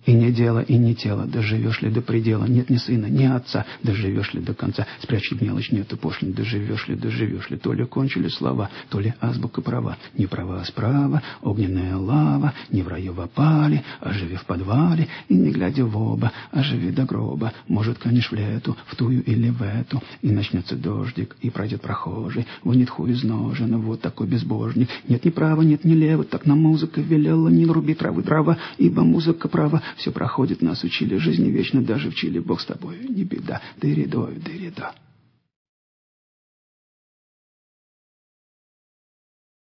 И не дело, и не тело, доживешь ли до предела, нет ни сына, ни отца, доживешь ли до конца, спрячь мелочь, нету пошлин, доживешь ли, то ли кончили слова, то ли азбука права, не права, а справа, огненная лава, не в раю вопали, а живи в подвале, и не глядя в оба, а живи до гроба, может, канешь в лету, в тую или в эту, и начнется дождик, и пройдет прохожий, вынет хуй из ножен, вот такой безбожник, нет ни права, нет ни лева, так нам музыка велела, не руби травы дрова, ибо музыка права. Все проходит, нас учили, жизни вечно, даже в Чили, Бог с тобой, не беда, дыри-дой, дыри-да.